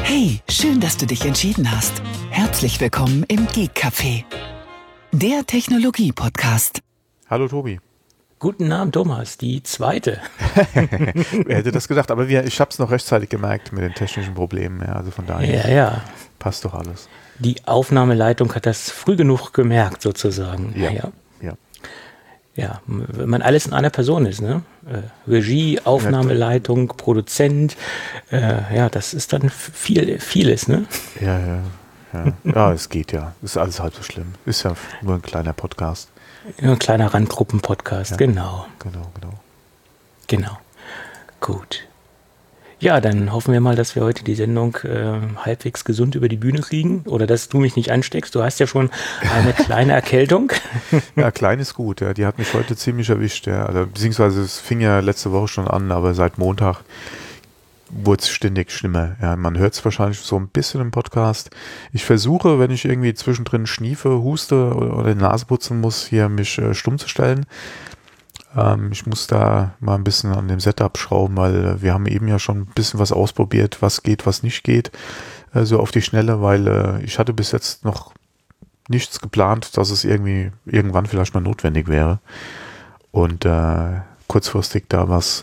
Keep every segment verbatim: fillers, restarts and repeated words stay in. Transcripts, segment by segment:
Hey, schön, dass du dich entschieden hast. Herzlich willkommen im Geek Café, der Technologie-Podcast. Hallo Tobi. Guten Abend, Thomas, die zweite. Wer hätte das gedacht? Aber wir, ich habe es noch rechtzeitig gemerkt mit den technischen Problemen. Ja, also von daher Ja, ja. passt doch alles. Die Aufnahmeleitung hat das früh genug gemerkt, sozusagen. Ja, ja. ja. Ja, wenn man alles in einer Person ist, ne? Äh, Regie, Aufnahmeleitung, Produzent, äh, ja, das ist dann viel, vieles, ne? Ja, ja, ja. Ja, es geht ja. Ist alles halb so schlimm. Ist ja nur ein kleiner Podcast. Ja, ein kleiner Randgruppen-Podcast, Ja. genau. Genau, genau. Genau. Gut. Ja, dann hoffen wir mal, dass wir heute die Sendung äh, halbwegs gesund über die Bühne kriegen oder dass du mich nicht ansteckst. Du hast ja schon eine kleine Erkältung. Ja, klein ist gut. Ja. Die hat mich heute ziemlich erwischt. Ja. Also, beziehungsweise es fing ja letzte Woche schon an, aber seit Montag wurde es ständig schlimmer. Ja, man hört es wahrscheinlich so ein bisschen im Podcast. Ich versuche, wenn ich irgendwie zwischendrin schniefe, huste oder, oder die Nase putzen muss, hier mich äh, stumm zu stellen. Ähm, ich muss da mal ein bisschen an dem Setup schrauben, weil äh, wir haben eben ja schon ein bisschen was ausprobiert, was geht, was nicht geht, äh, so auf die Schnelle, weil äh, ich hatte bis jetzt noch nichts geplant, dass es irgendwie irgendwann vielleicht mal notwendig wäre. Und äh, kurzfristig da was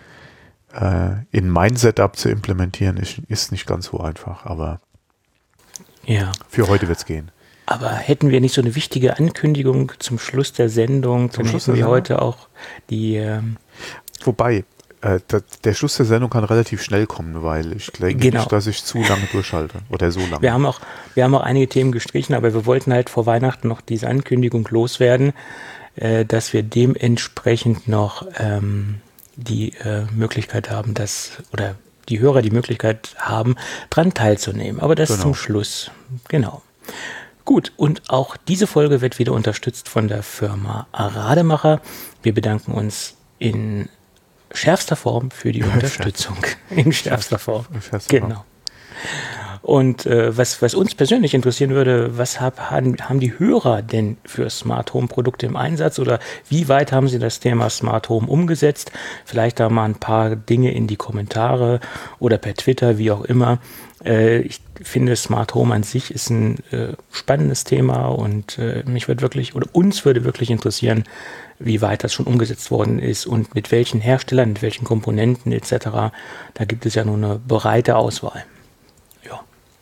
äh, in mein Setup zu implementieren, ist, ist nicht ganz so einfach, aber Ja. für heute wird es gehen. Aber hätten wir nicht so eine wichtige Ankündigung zum Schluss der Sendung, Zum dann Schluss hätten wir der heute auch die, ähm, Wobei, äh, der, der Schluss der Sendung kann relativ schnell kommen, weil ich denke Genau. nicht, dass ich zu lange durchhalte oder so lange. wir haben auch, wir haben auch einige Themen gestrichen, aber wir wollten halt vor Weihnachten noch diese Ankündigung loswerden, äh, dass wir dementsprechend noch ähm, die äh, Möglichkeit haben, dass, oder die Hörer die Möglichkeit haben, dran teilzunehmen. Aber das Genau. zum Schluss. Genau. Gut, und auch diese Folge wird wieder unterstützt von der Firma Rademacher. Wir bedanken uns in schärfster Form für die Unterstützung. In schärfster Form. In schärfster Form. Genau. Und äh, was, was uns persönlich interessieren würde, was hab, haben, haben die Hörer denn für Smart Home Produkte im Einsatz oder wie weit haben sie das Thema Smart Home umgesetzt? Vielleicht da mal ein paar Dinge in die Kommentare oder per Twitter, wie auch immer. Äh, ich finde, Smart Home an sich ist ein äh, spannendes Thema und äh, mich würde wirklich, oder uns würde wirklich interessieren, wie weit das schon umgesetzt worden ist und mit welchen Herstellern, mit welchen Komponenten et cetera. Da gibt es ja nur eine breite Auswahl. Ja.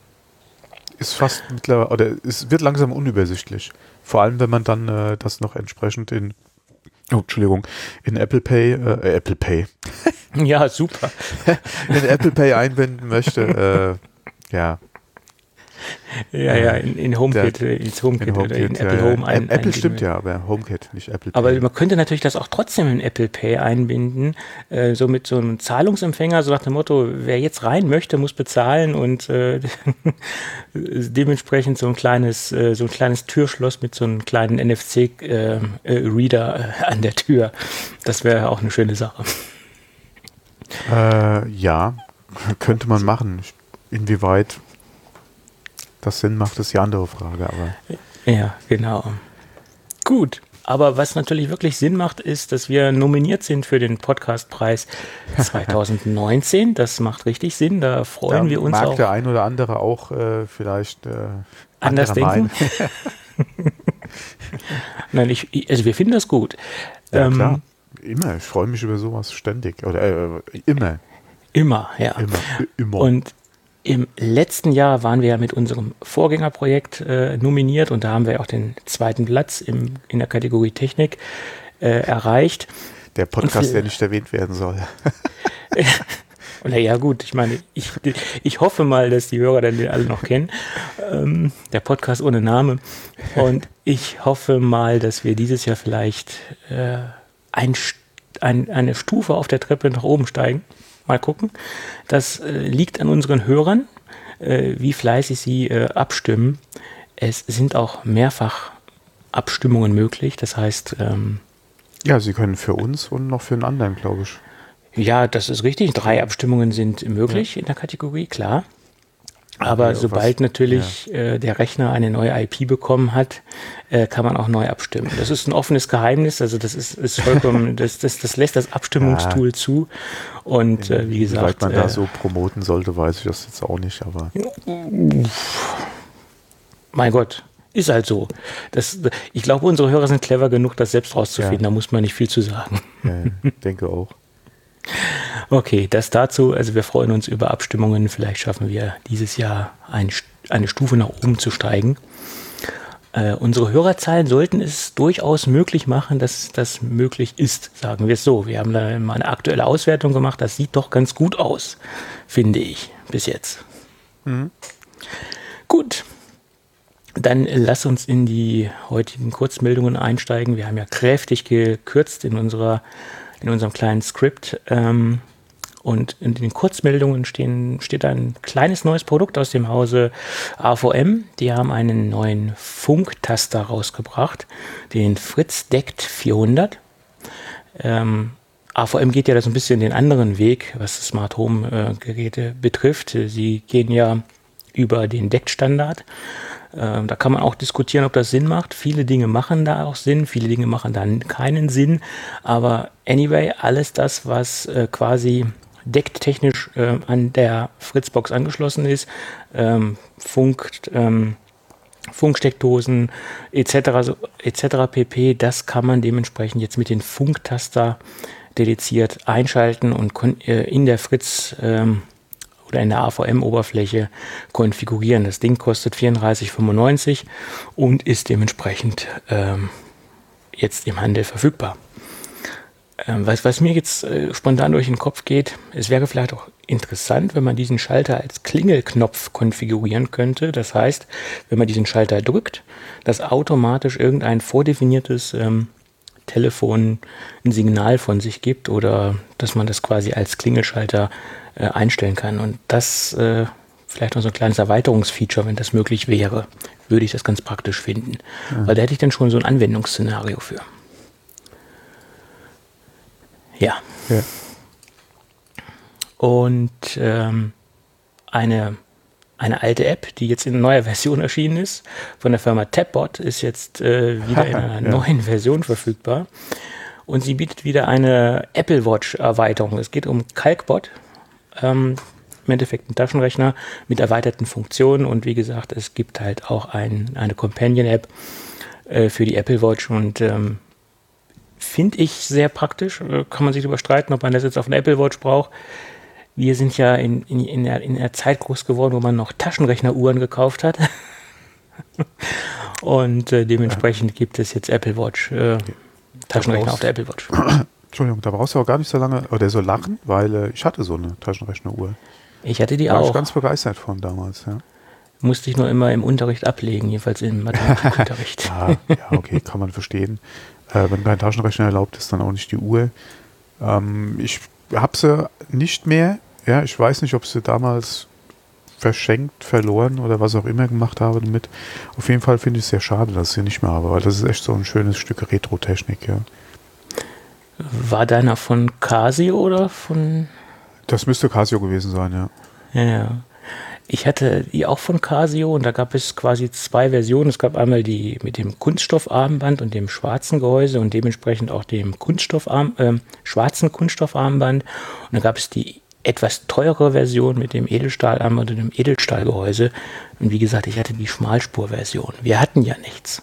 Ist fast mittlerweile, oder es wird langsam unübersichtlich. Vor allem, wenn man dann äh, das noch entsprechend in, oh, Entschuldigung, in Apple Pay, äh, Apple Pay, Ja, super. in Apple Pay einbinden möchte. Äh, ja. Ja, ja, in, in HomeKit, Der- ins HomeKit, in oder in HomeKit, Apple ja, ja. Home ein, Apple eingeben stimmt will. ja, aber HomeKit, nicht Apple Pay. Aber man könnte natürlich das auch trotzdem in Apple Pay einbinden, äh, so mit so einem Zahlungsempfänger, so nach dem Motto, wer jetzt rein möchte, muss bezahlen und äh, dementsprechend so ein kleines, äh, so ein kleines Türschloss mit so einem kleinen N F C-Reader äh, äh, Reader, äh, an der Tür. Das wäre auch eine schöne Sache. Äh, ja, könnte man machen. Inwieweit das Sinn macht, ist die andere Frage, aber Ja, genau. Gut. Aber was natürlich wirklich Sinn macht, ist, dass wir nominiert sind für den Podcastpreis zwanzig neunzehn. Das macht richtig Sinn. Da freuen da wir uns mag auch. der ein oder andere auch äh, vielleicht äh, Anders anderer denken? meinen. Nein, ich, ich- also wir finden das gut. Ja, Ähm, klar. Immer. Ich freue mich über sowas ständig. Oder äh, immer. Immer, ja. Immer. Immer. Und im letzten Jahr waren wir ja mit unserem Vorgängerprojekt äh, nominiert und da haben wir auch den zweiten Platz im, in der Kategorie Technik äh, erreicht. der Podcast, und- der nicht erwähnt werden soll. Und naja, gut, ich meine, ich, ich hoffe mal, dass die Hörer dann den alle noch kennen. Ähm, der Podcast ohne Name. Und ich hoffe mal, dass wir dieses Jahr vielleicht äh, ein, ein, eine Stufe auf der Treppe nach oben steigen. Mal gucken. Das äh, liegt an unseren Hörern, äh, wie fleißig sie äh, abstimmen. Es sind auch mehrfach Abstimmungen möglich. Das heißt, ähm, Ja, sie können für uns und noch für einen anderen, glaube ich. ja, das ist richtig. Drei Abstimmungen sind möglich in der Kategorie, klar. Aber okay, sobald was, natürlich ja. äh, der Rechner eine neue I P bekommen hat, äh, kann man auch neu abstimmen. Das ist ein offenes Geheimnis, also das ist, ist vollkommen, das, das, das lässt das Abstimmungstool ja. zu. Und äh, wie gesagt. Soweit man da äh, so promoten sollte, weiß ich das jetzt auch nicht, aber. Mein Gott, ist halt so. Das, ich glaube, unsere Hörer sind clever genug, das selbst rauszufinden, ja. da muss man nicht viel zu sagen. Ja, denke auch. Okay, das dazu. Also wir freuen uns über Abstimmungen. Vielleicht schaffen wir dieses Jahr ein, eine Stufe nach oben zu steigen. Äh, unsere Hörerzahlen sollten es durchaus möglich machen, dass das möglich ist, sagen wir es so. Wir haben da mal eine aktuelle Auswertung gemacht. Das sieht doch ganz gut aus, finde ich, bis jetzt. Mhm. Gut, dann lass uns in die heutigen Kurzmeldungen einsteigen. Wir haben ja kräftig gekürzt in unserer in unserem kleinen Skript. Ähm, und in den Kurzmeldungen stehen, steht ein kleines neues Produkt aus dem Hause A V M. Die haben einen neuen Funktaster rausgebracht, den Fritz D E C T vierhundert. Ähm, A V M geht ja da so ein bisschen den anderen Weg, was Smart Home äh, Geräte betrifft. Sie gehen ja über den D E C T-Standard. Ähm, da kann man auch diskutieren, ob das Sinn macht. Viele Dinge machen da auch Sinn, viele Dinge machen dann keinen Sinn. Aber anyway, alles das, was äh, quasi D E C T-technisch äh, an der Fritzbox angeschlossen ist, ähm, Funk, ähm, Funksteckdosen et cetera so, et cetera pp., das kann man dementsprechend jetzt mit den Funktaster dediziert einschalten und kon- äh, in der Fritz ähm, oder in der A V M-Oberfläche konfigurieren. Das Ding kostet vierunddreißig fünfundneunzig und ist dementsprechend ähm, jetzt im Handel verfügbar. Ähm, was, was mir jetzt äh, spontan durch den Kopf geht, es wäre vielleicht auch interessant, wenn man diesen Schalter als Klingelknopf konfigurieren könnte. Das heißt, wenn man diesen Schalter drückt, dass automatisch irgendein vordefiniertes ähm, Telefon ein Signal von sich gibt oder dass man das quasi als Klingelschalter äh, einstellen kann. Und das äh, vielleicht noch so ein kleines Erweiterungsfeature, wenn das möglich wäre, würde ich das ganz praktisch finden. Ja. Weil da hätte ich dann schon so ein Anwendungsszenario für. Ja. ja. Und ähm, eine, eine alte App, die jetzt in neuer Version erschienen ist, von der Firma Tapbot, ist jetzt äh, wieder in einer ja. neuen Version verfügbar. Und sie bietet wieder eine Apple Watch-Erweiterung. Es geht um Calcbot. Ähm, im Endeffekt ein Taschenrechner mit erweiterten Funktionen. Und wie gesagt, es gibt halt auch ein, eine Companion-App äh, für die Apple Watch. Und ähm, finde ich sehr praktisch. Äh, kann man sich darüber streiten, ob man das jetzt auf einer Apple Watch braucht. Wir sind ja in, in, in, der, in der Zeit groß geworden, wo man noch Taschenrechneruhren gekauft hat. Und äh, dementsprechend ja. gibt es jetzt Apple Watch, äh, Taschenrechner auf der Apple Watch. Entschuldigung, da brauchst du auch gar nicht so lange oder so lachen, weil äh, ich hatte so eine Taschenrechneruhr. Ich hatte die War auch. War ich ganz begeistert von damals, ja. Musste ich nur immer im Unterricht ablegen, jedenfalls im Mathematikunterricht. ja, ja, okay, kann man verstehen. Äh, wenn kein Taschenrechner erlaubt ist, dann auch nicht die Uhr. Ähm, ich habe sie nicht mehr. Ja, ich weiß nicht, ob sie damals verschenkt, verloren oder was auch immer gemacht habe damit. Auf jeden Fall finde ich es sehr schade, dass ich sie nicht mehr habe, weil das ist echt so ein schönes Stück Retro-Technik, ja. War deiner von Casio oder von... Das müsste Casio gewesen sein, ja. Ja, ja. Ich hatte die auch von Casio und da gab es quasi zwei Versionen. Es gab einmal die mit dem Kunststoffarmband und dem schwarzen Gehäuse und dementsprechend auch dem Kunststoffarm, äh, schwarzen Kunststoffarmband. Und dann gab es die etwas teurere Version mit dem Edelstahlarmband und dem Edelstahlgehäuse. Und wie gesagt, ich hatte die Schmalspurversion. Wir hatten ja nichts.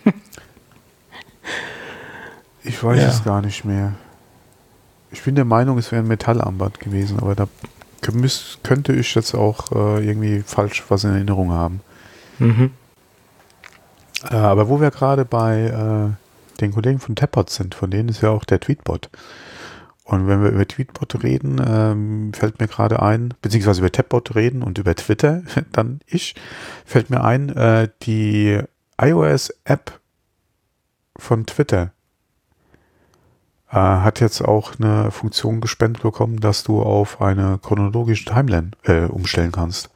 Ich weiß ja. es gar nicht mehr. Ich bin der Meinung, es wäre ein Metallarmband gewesen, aber da müß, könnte ich jetzt auch äh, irgendwie falsch was in Erinnerung haben. Mhm. Äh, aber wo wir gerade bei äh, den Kollegen von Tapbot sind, von denen ist ja auch der Tweetbot. Und wenn wir über Tweetbot reden, ähm, fällt mir gerade ein, beziehungsweise über Tapbot reden und über Twitter, dann ich, fällt mir ein, äh, die iOS-App von Twitter äh, hat jetzt auch eine Funktion gespendet bekommen, dass du auf eine chronologische Timeline äh, umstellen kannst.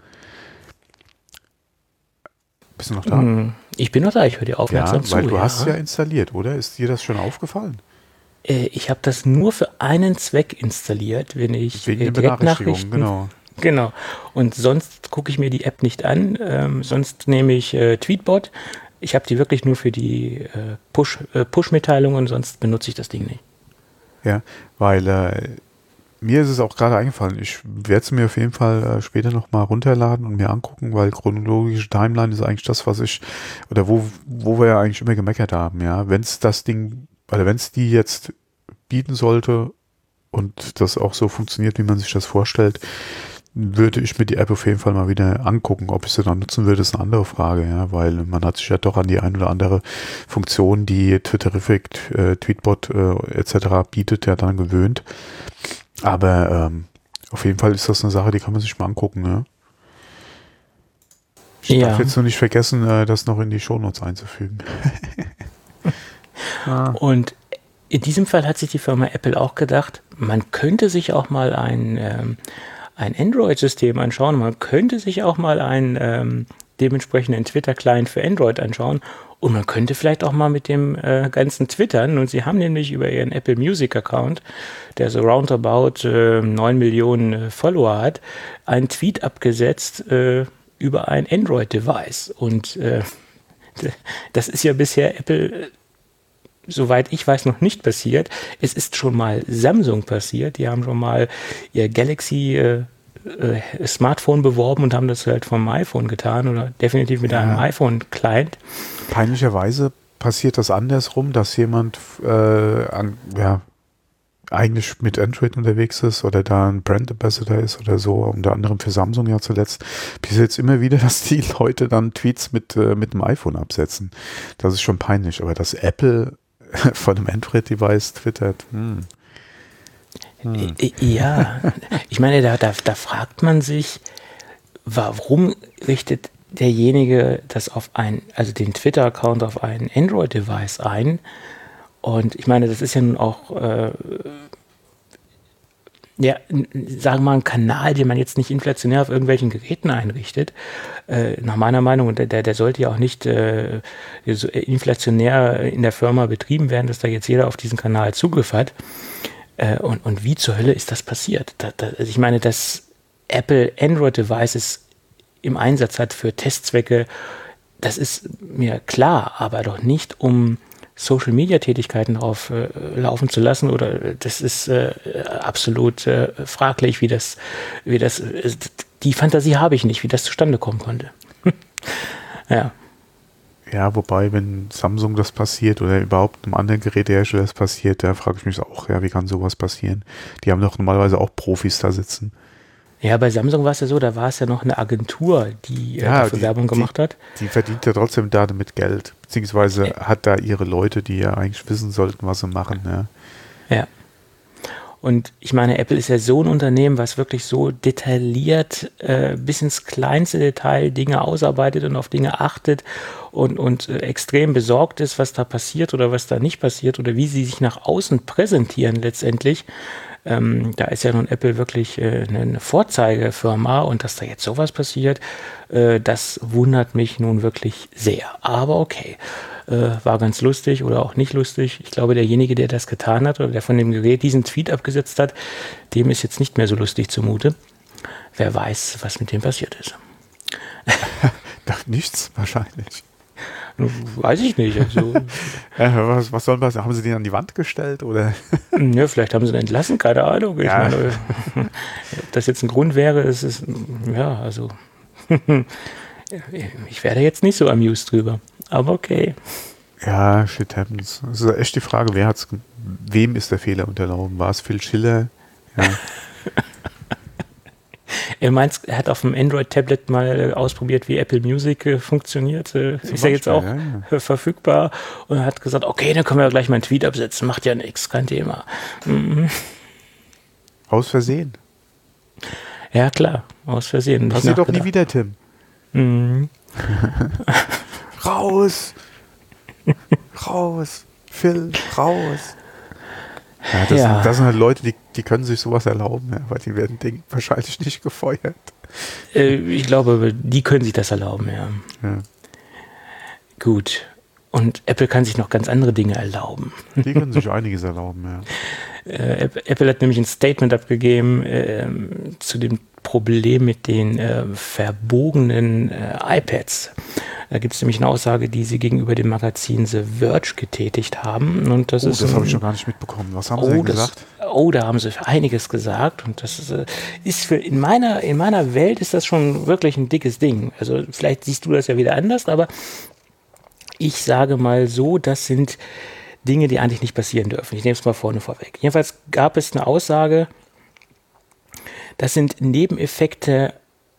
Bist du noch da? Ich bin noch da, ich höre dir aufmerksam ja, zu. Weil du ja. hast es ja installiert, oder? Ist dir das schon aufgefallen? Ich habe das nur für einen Zweck installiert, wenn ich Wegen äh, der Benachrichtigung, Direktnachrichten genau. Genau. Und sonst gucke ich mir die App nicht an. Ähm, sonst nehme ich äh, Tweetbot. Ich habe die wirklich nur für die äh, Push, äh, Push-Mitteilungen, sonst benutze ich das Ding nicht. Ja, weil äh, mir ist es auch gerade eingefallen. Ich werde es mir auf jeden Fall äh, später nochmal runterladen und mir angucken, weil chronologische Timeline ist eigentlich das, was ich, oder wo, wo wir ja eigentlich immer gemeckert haben, ja. Wenn es das Ding, oder wenn es die jetzt bieten sollte und das auch so funktioniert, wie man sich das vorstellt, würde ich mir die App auf jeden Fall mal wieder angucken. Ob ich sie dann nutzen würde, ist eine andere Frage, ja, weil man hat sich ja doch an die ein oder andere Funktion, die Twitterrific, äh, Tweetbot äh, et cetera bietet, ja dann gewöhnt. Aber ähm, auf jeden Fall ist das eine Sache, die kann man sich mal angucken, ne? Ich Ja. darf jetzt nur nicht vergessen, äh, das noch in die Shownotes einzufügen. ah. Und in diesem Fall hat sich die Firma Apple auch gedacht, man könnte sich auch mal ein, ähm, ein Android-System anschauen, man könnte sich auch mal einen ähm, dementsprechenden Twitter-Client für Android anschauen und man könnte vielleicht auch mal mit dem äh, ganzen Twittern. Und sie haben nämlich über ihren Apple Music-Account, der so roundabout äh, neun Millionen äh, Follower hat, einen Tweet abgesetzt äh, über ein Android-Device. Und äh, das ist ja bisher Apple, soweit ich weiß, noch nicht passiert. Es ist schon mal Samsung passiert. Die haben schon mal ihr Galaxy äh, äh, Smartphone beworben und haben das halt vom iPhone getan oder definitiv mit Ja. einem iPhone-Client. Peinlicherweise passiert das andersrum, dass jemand äh, an, ja, eigentlich mit Android unterwegs ist oder da ein Brand Ambassador ist oder so, unter anderem für Samsung ja zuletzt, bis jetzt immer wieder, dass die Leute dann Tweets mit, äh, mit dem iPhone absetzen. Das ist schon peinlich, aber dass Apple von einem Android-Device twittert, hm. Hm. Ja, ich meine, da, da, da fragt man sich, warum richtet derjenige das auf ein, also den Twitter-Account auf ein Android-Device ein? Und ich meine, das ist ja nun auch, äh, ja, sagen wir mal, ein Kanal, den man jetzt nicht inflationär auf irgendwelchen Geräten einrichtet. Äh, nach meiner Meinung, und der, der sollte ja auch nicht äh, so inflationär in der Firma betrieben werden, dass da jetzt jeder auf diesen Kanal Zugriff hat. Äh, und, und wie zur Hölle ist das passiert? Da, da, also ich meine, dass Apple Android-Devices im Einsatz hat für Testzwecke, das ist mir klar, aber doch nicht, um Social-Media-Tätigkeiten drauf äh, laufen zu lassen, oder das ist äh, absolut äh, fraglich, wie das, wie das, äh, die Fantasie habe ich nicht, wie das zustande kommen konnte. Ja. Ja, wobei, wenn Samsung das passiert oder überhaupt einem anderen Gerätehersteller das passiert, da frage ich mich auch, ja, wie kann sowas passieren? Die haben doch normalerweise auch Profis da sitzen. Ja, bei Samsung war es ja so, da war es ja noch eine Agentur, die äh, Ja, dafür die- Werbung gemacht die, hat. Die verdient ja trotzdem damit Geld, beziehungsweise Ja. hat da ihre Leute, die ja eigentlich wissen sollten, was sie machen. Ja. Ja. Und ich meine, Apple ist ja so ein Unternehmen, was wirklich so detailliert äh, bis ins kleinste Detail Dinge ausarbeitet und auf Dinge achtet und, und äh, extrem besorgt ist, was da passiert oder was da nicht passiert oder wie sie sich nach außen präsentieren letztendlich. Ähm, da ist ja nun Apple wirklich äh, eine Vorzeigefirma, und dass da jetzt sowas passiert, äh, das wundert mich nun wirklich sehr. Aber okay, äh, war ganz lustig oder auch nicht lustig. Ich glaube, derjenige, der das getan hat oder der von dem Gerät diesen Tweet abgesetzt hat, dem ist jetzt nicht mehr so lustig zumute. Wer weiß, was mit dem passiert ist. Doch nichts wahrscheinlich. Weiß ich nicht. Also, Ja, was, was soll man sagen? Haben sie den an die Wand gestellt oder? ja, vielleicht haben sie ihn entlassen, keine Ahnung. Ich Ja. meine, ob das jetzt ein Grund wäre, ist es, ja, also, ich werde jetzt nicht so amused drüber, aber okay. Ja, shit happens. Das ist echt die Frage, wer hat's, wem ist der Fehler unterlaufen? War es Phil Schiller? Ja. Er meint, er hat auf dem Android-Tablet mal ausprobiert, wie Apple Music äh, funktioniert. Äh, Zum ist ja jetzt auch Beispiel, ja, äh, verfügbar. Und er hat gesagt, okay, dann können wir gleich mal einen Tweet absetzen. Macht ja nichts, kein Thema. Mhm. Aus Versehen. Ja, klar, aus Versehen. Nicht Passiert doch nie nachgedacht. wieder, Tim. Mhm. Raus! Raus! Phil, raus! Ja, das, Ja. Sind, das sind halt Leute, die, die können sich sowas erlauben, ja, weil die werden Ding wahrscheinlich nicht gefeuert. Äh, ich glaube, die können sich das erlauben, ja. Ja. Gut. Und Apple kann sich noch ganz andere Dinge erlauben. Die können sich einiges erlauben, ja. Äh, Apple hat nämlich ein Statement abgegeben äh, zu dem Problem mit den äh, verbogenen äh, iPads. Da gibt es nämlich eine Aussage, die sie gegenüber dem Magazin The Verge getätigt haben. Und das oh, ist das ein, habe ich noch gar nicht mitbekommen. Was haben oh, sie denn das, gesagt? Oh, da haben sie einiges gesagt. Und das ist, ist für in meiner, in meiner Welt ist das schon wirklich ein dickes Ding. Also vielleicht siehst du das ja wieder anders, aber ich sage mal so, das sind Dinge, die eigentlich nicht passieren dürfen. Ich nehme es mal vorne vorweg. Jedenfalls gab es eine Aussage, das sind Nebeneffekte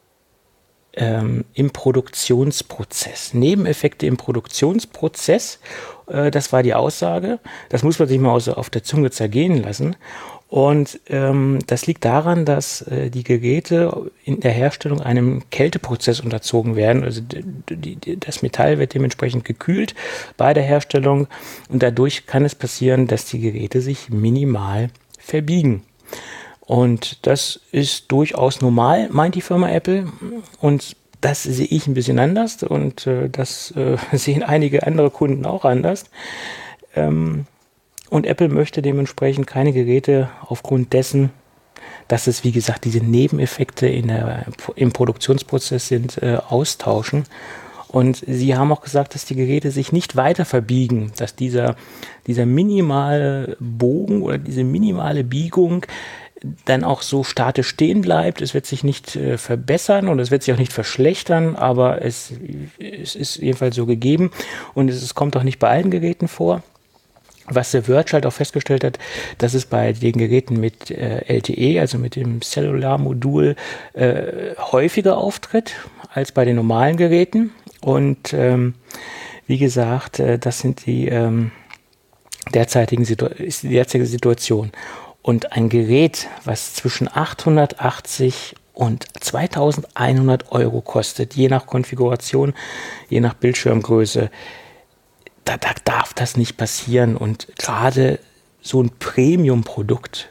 ähm, im Produktionsprozess. Nebeneffekte im Produktionsprozess, äh, das war die Aussage. Das muss man sich mal so auf der Zunge zergehen lassen. Und ähm, das liegt daran, dass äh, die Geräte in der Herstellung einem Kälteprozess unterzogen werden. Also die, die, das Metall wird dementsprechend gekühlt bei der Herstellung und dadurch kann es passieren, dass die Geräte sich minimal verbiegen. Und das ist durchaus normal, meint die Firma Apple. Und das sehe ich ein bisschen anders und äh, das äh, sehen einige andere Kunden auch anders. Ähm, und Apple möchte dementsprechend keine Geräte aufgrund dessen, dass es, wie gesagt, diese Nebeneffekte in der, im Produktionsprozess sind, äh, austauschen. Und sie haben auch gesagt, dass die Geräte sich nicht weiter verbiegen, dass dieser, dieser minimale Bogen oder diese minimale Biegung dann auch so statisch stehen bleibt. Es wird sich nicht äh, verbessern und es wird sich auch nicht verschlechtern, aber es, es ist jedenfalls so gegeben und es, es kommt auch nicht bei allen Geräten vor. Was The Verge halt auch festgestellt hat, dass es bei den Geräten mit äh, L T E, also mit dem Cellular-Modul, äh, häufiger auftritt als bei den normalen Geräten. Und ähm, wie gesagt, äh, das sind die ähm, derzeitigen Situ- ist die derzeitige Situation. Und ein Gerät, was zwischen achthundertachtzig und zweitausendeinhundert Euro kostet, je nach Konfiguration, je nach Bildschirmgröße, da, da darf das nicht passieren. Und gerade so ein Premium-Produkt,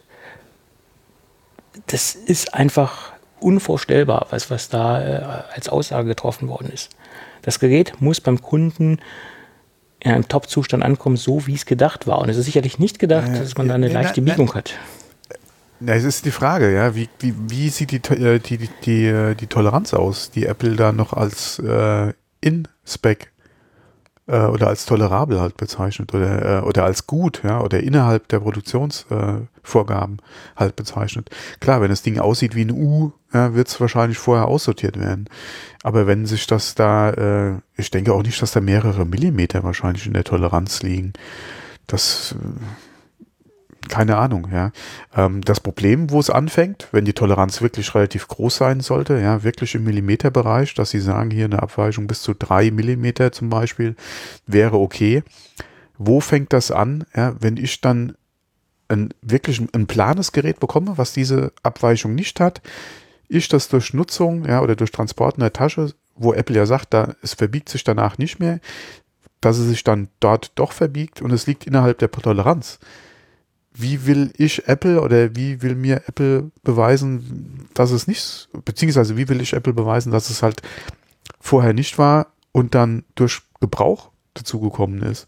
das ist einfach unvorstellbar, was, was da äh, als Aussage getroffen worden ist. Das Gerät muss beim Kunden in einem Top-Zustand ankommen, so wie es gedacht war. Und es ist sicherlich nicht gedacht, äh, dass man da eine äh, leichte na, Biegung na, hat. Na, es ist die Frage, ja, wie, wie, wie sieht die, die, die, die, die Toleranz aus, die Apple da noch als äh, In-Spec äh, oder als tolerabel halt bezeichnet oder, äh, oder als gut, ja, oder innerhalb der Produktionsvorgaben äh, halt bezeichnet. Klar, wenn das Ding aussieht wie ein U, ja, wird es wahrscheinlich vorher aussortiert werden. Aber wenn sich das da, äh, ich denke auch nicht, dass da mehrere Millimeter wahrscheinlich in der Toleranz liegen. Das, äh, keine Ahnung, ja. Ähm, das Problem, wo es anfängt, wenn die Toleranz wirklich relativ groß sein sollte, ja, wirklich im Millimeterbereich, dass sie sagen, hier eine Abweichung bis zu drei Millimeter zum Beispiel, wäre okay. Wo fängt das an, ja, wenn ich dann ein wirklich ein planes Gerät bekomme, was diese Abweichung nicht hat, ich das durch Nutzung, ja, oder durch Transport in der Tasche, wo Apple ja sagt, da, es verbiegt sich danach nicht mehr, dass es sich dann dort doch verbiegt und es liegt innerhalb der Toleranz. Wie will ich Apple oder wie will mir Apple beweisen, dass es nicht, beziehungsweise wie will ich Apple beweisen, dass es halt vorher nicht war und dann durch Gebrauch dazugekommen ist?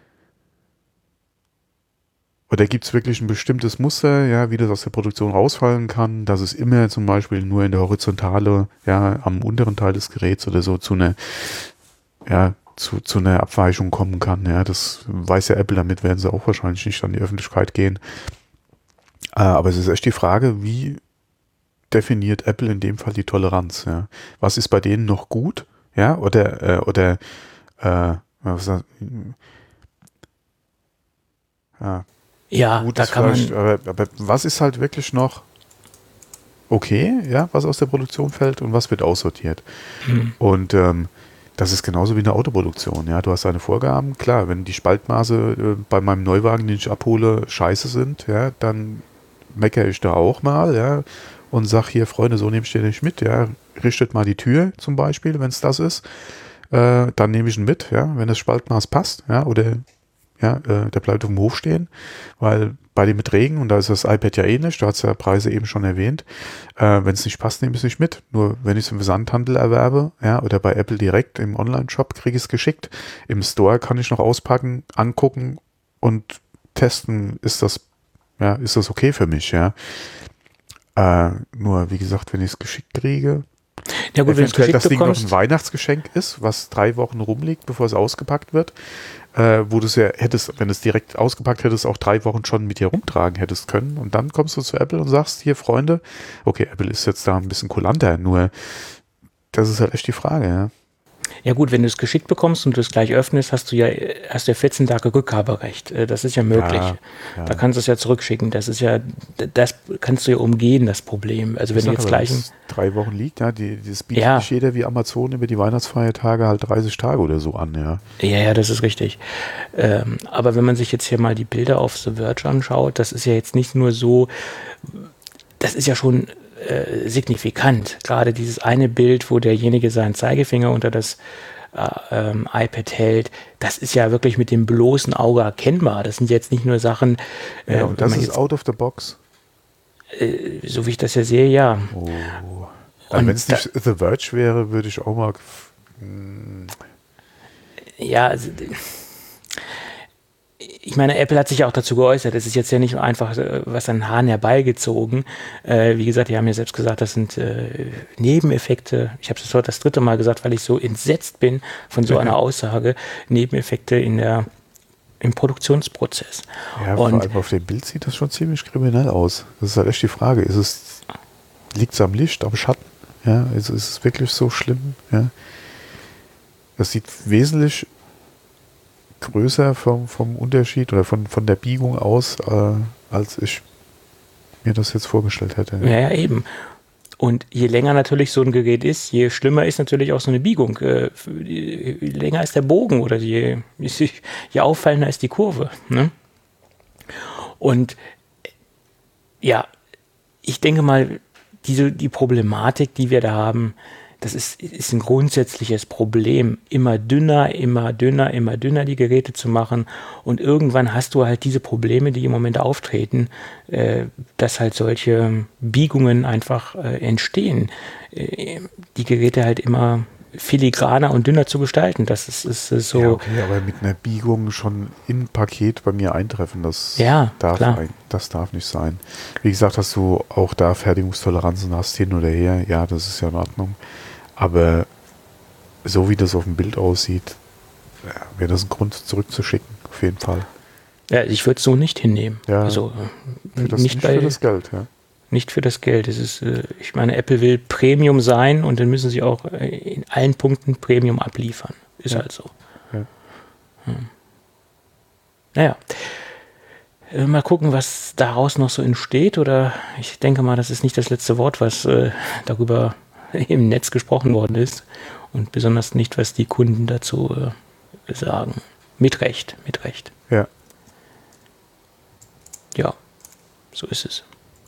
Oder gibt es wirklich ein bestimmtes Muster, ja, wie das aus der Produktion rausfallen kann, dass es immer zum Beispiel nur in der Horizontale, ja, am unteren Teil des Geräts oder so zu einer, ja, zu, zu einer Abweichung kommen kann. Ja, das weiß ja Apple, damit werden sie auch wahrscheinlich nicht an die Öffentlichkeit gehen. Äh, aber es ist echt die Frage, wie definiert Apple in dem Fall die Toleranz? Ja? Was ist bei denen noch gut? Ja, oder, äh, oder, äh, was sagt, ja. Ja, gut, da kann man. Aber, aber was ist halt wirklich noch okay, ja, was aus der Produktion fällt und was wird aussortiert? Mhm. Und ähm, das ist genauso wie eine Autoproduktion, ja. Du hast deine Vorgaben, klar, wenn die Spaltmaße äh, bei meinem Neuwagen, den ich abhole, scheiße sind, ja, dann meckere ich da auch mal, ja, und sag hier, Freunde, so nehme ich den nicht mit, ja. Richtet mal die Tür zum Beispiel, wenn es das ist. Äh, dann nehme ich ihn mit, ja, wenn das Spaltmaß passt, ja, oder ja, äh, der bleibt auf dem Hof stehen, weil bei dem mit Regen, und da ist das iPad ja ähnlich, du hast ja Preise eben schon erwähnt, äh, wenn es nicht passt, nehme ich es nicht mit. Nur wenn ich es im Versandhandel erwerbe, ja, oder bei Apple direkt im Online-Shop, kriege ich es geschickt. Im Store kann ich noch auspacken, angucken und testen, ist das, ja, ist das okay für mich, ja. Äh, nur, wie gesagt, wenn ich es geschickt kriege, Ja gut, wenn du es geschickt das Ding noch bekommst, ein Weihnachtsgeschenk ist, was drei Wochen rumliegt, bevor es ausgepackt wird, äh, wo du es ja hättest, wenn du es direkt ausgepackt hättest, auch drei Wochen schon mit dir rumtragen hättest können. Und dann kommst du zu Apple und sagst, hier, Freunde, okay, Apple ist jetzt da ein bisschen kulanter, nur das ist halt echt die Frage, ja. ja gut, wenn du es geschickt bekommst und du es gleich öffnest, hast du ja hast du ja vierzehn Tage Rückgaberecht. Äh, Das ist ja möglich. Ja, ja. Da kannst du es ja zurückschicken. Das ist ja, das kannst du ja umgehen, das Problem. Also wenn Ich du sag jetzt aber, gleich wenn ein, es drei Wochen liegt, ja, die, das bietet Ja. nicht jeder wie Amazon über die Weihnachtsfeiertage halt dreißig Tage oder so an, ja. Ja, ja, das ist richtig. Ähm, aber wenn man sich jetzt hier mal die Bilder auf The Verge anschaut, das ist ja jetzt nicht nur so, das ist ja schon äh, signifikant. Gerade dieses eine Bild, wo derjenige seinen Zeigefinger unter das äh, ähm, iPad hält, das ist ja wirklich mit dem bloßen Auge erkennbar. Das sind jetzt nicht nur Sachen, äh, Ja, und wenn das man ist jetzt, out of the box. äh, so wie ich das ja sehe, ja. Oh. Und Wenn es da- nicht The Verge wäre, würde ich auch mal. Hm, Ja, also, ich meine, Apple hat sich ja auch dazu geäußert. Es ist jetzt ja nicht nur einfach äh, was an den Haaren herbeigezogen. Äh, wie gesagt, die haben ja selbst gesagt, das sind äh, Nebeneffekte. Ich habe es heute das dritte Mal gesagt, weil ich so entsetzt bin von so einer Aussage. Nebeneffekte in der, im Produktionsprozess. Ja, vor Und allem auf dem Bild sieht das schon ziemlich kriminell aus. Das ist halt echt die Frage. Ist es, liegt es am Licht, am Schatten? Ja, ist, ist es wirklich so schlimm? Ja. Das sieht wesentlich größer vom, vom Unterschied oder von, von der Biegung aus, äh, als ich mir das jetzt vorgestellt hätte. ja, ja, eben. Und je länger natürlich so ein Gerät ist, je schlimmer ist natürlich auch so eine Biegung. Äh, je länger ist der Bogen oder je, je auffallender ist die Kurve. Ne? Und ja, ich denke mal, diese, die Problematik, die wir da haben, das ist, ist ein grundsätzliches Problem. Immer dünner, immer dünner, immer dünner die Geräte zu machen. Und irgendwann hast du halt diese Probleme, die im Moment auftreten, äh, dass halt solche Biegungen einfach äh, entstehen. Äh, die Geräte halt immer filigraner und dünner zu gestalten. Das ist, ist, ist so. Ja, okay, aber mit einer Biegung schon im Paket bei mir eintreffen, das, Ja, darf, klar. ein, das darf nicht sein. Wie gesagt, dass du auch da Fertigungstoleranzen hast, hin oder her, ja, das ist ja in Ordnung. Aber so wie das auf dem Bild aussieht, ja, wäre das ein Grund zurückzuschicken, auf jeden Fall. Ja, ich würde es so nicht hinnehmen. Ja, also Für das, nicht, nicht bei, für das Geld, ja. nicht für das Geld. Es ist, äh, ich meine, Apple will Premium sein und dann müssen sie auch äh, in allen Punkten Premium abliefern. Ist Ja. halt so. Ja. Hm. Naja. Äh, Mal gucken, was daraus noch so entsteht. Oder ich denke mal, das ist nicht das letzte Wort, was äh, darüber im Netz gesprochen worden ist. Und besonders nicht, was die Kunden dazu äh, sagen. Mit Recht, mit Recht. Ja. Ja, so ist es.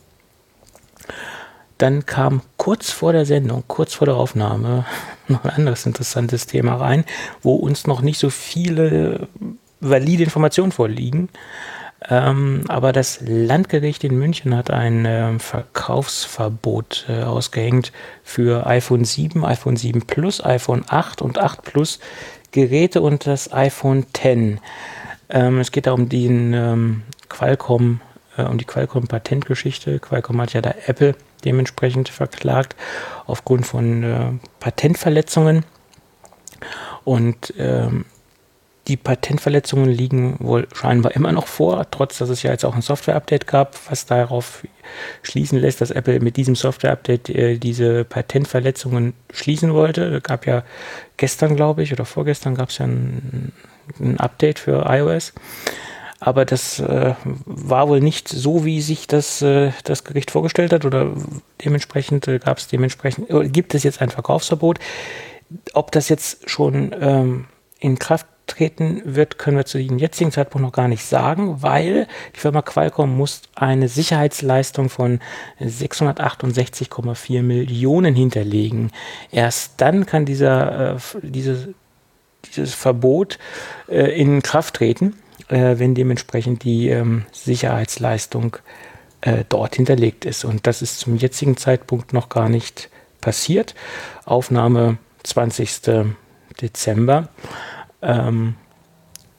Dann kam kurz vor der Sendung, kurz vor der Aufnahme, noch ein anderes interessantes Thema rein, wo uns noch nicht so viele valide Informationen vorliegen. Ähm, aber das Landgericht in München hat ein äh, Verkaufsverbot äh, ausgehängt für iPhone sieben, iPhone sieben Plus, iPhone acht und acht Plus Geräte und das iPhone X. Ähm, es geht da um den ähm, Qualcomm, äh, um die Qualcomm-Patentgeschichte. Qualcomm hat ja da Apple dementsprechend verklagt aufgrund von äh, Patentverletzungen. Und ähm, die Patentverletzungen liegen wohl scheinbar immer noch vor, trotz dass es ja jetzt auch ein Software-Update gab, was darauf schließen lässt, dass Apple mit diesem Software-Update äh, diese Patentverletzungen schließen wollte. Es gab ja gestern, glaube ich, oder vorgestern gab es ja ein, ein Update für iOS. Aber das äh, war wohl nicht so, wie sich das, äh, das Gericht vorgestellt hat, oder dementsprechend äh, gab es dementsprechend, äh, gibt es jetzt ein Verkaufsverbot. Ob das jetzt schon ähm, in Kraft treten wird, können wir zu dem jetzigen Zeitpunkt noch gar nicht sagen, weil die Firma Qualcomm muss eine Sicherheitsleistung von sechshundertachtundsechzig Komma vier Millionen hinterlegen. Erst dann kann dieser, äh, diese, dieses Verbot äh, in Kraft treten, äh, wenn dementsprechend die ähm, Sicherheitsleistung äh, dort hinterlegt ist. Und das ist zum jetzigen Zeitpunkt noch gar nicht passiert. Aufnahme zwanzigsten Dezember. Ähm,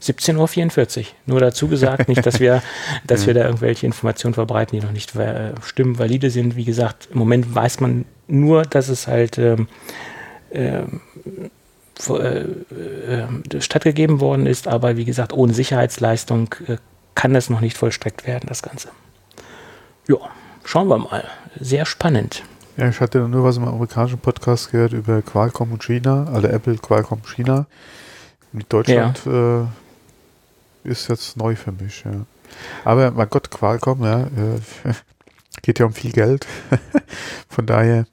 siebzehn Uhr vierundvierzig. Nur dazu gesagt, nicht, dass wir, dass ja. wir da irgendwelche Informationen verbreiten, die noch nicht äh, stimmen, valide sind. Wie gesagt, im Moment weiß man nur, dass es halt ähm, äh, äh, äh, stattgegeben worden ist, aber wie gesagt, ohne Sicherheitsleistung äh, kann das noch nicht vollstreckt werden, das Ganze. Ja, schauen wir mal. Sehr spannend. Ja, ich hatte nur was im amerikanischen Podcast gehört über Qualcomm und China, also Apple, Qualcomm, China. Mit Deutschland ja. äh, ist jetzt neu für mich, ja. Aber mein Gott, Qualcomm, ja, äh, geht ja um viel Geld. Von daher,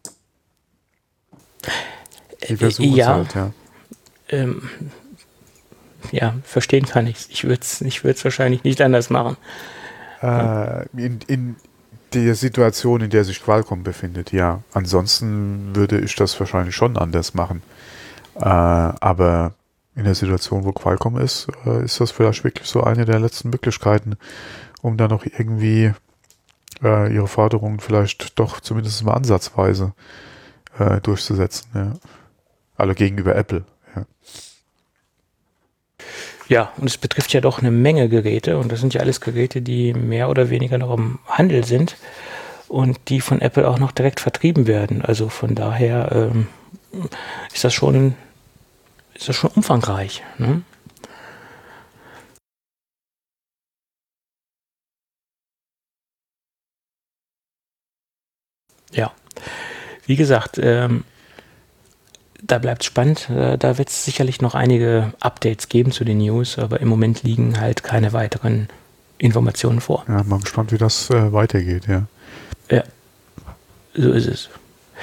die versuchen ja, es halt, ja. Ähm, ja, verstehen kann ich es. Ich würde es ich würd's wahrscheinlich nicht anders machen. Äh, in, in der Situation, in der sich Qualcomm befindet, ja. Ansonsten würde ich das wahrscheinlich schon anders machen. Äh, aber in der Situation, wo Qualcomm ist, äh, ist das vielleicht wirklich so eine der letzten Möglichkeiten, um da noch irgendwie äh, ihre Forderungen vielleicht doch zumindest mal ansatzweise äh, durchzusetzen. Ja. Also gegenüber Apple. Ja. Ja, und es betrifft ja doch eine Menge Geräte und das sind ja alles Geräte, die mehr oder weniger noch im Handel sind und die von Apple auch noch direkt vertrieben werden. Also von daher ähm, ist das schon, ist das schon umfangreich. Ne? Ja, wie gesagt, ähm, da bleibt es spannend. Da wird es sicherlich noch einige Updates geben zu den News, aber im Moment liegen halt keine weiteren Informationen vor. Ja, mal gespannt, wie das äh, weitergeht, ja. Ja, so ist es.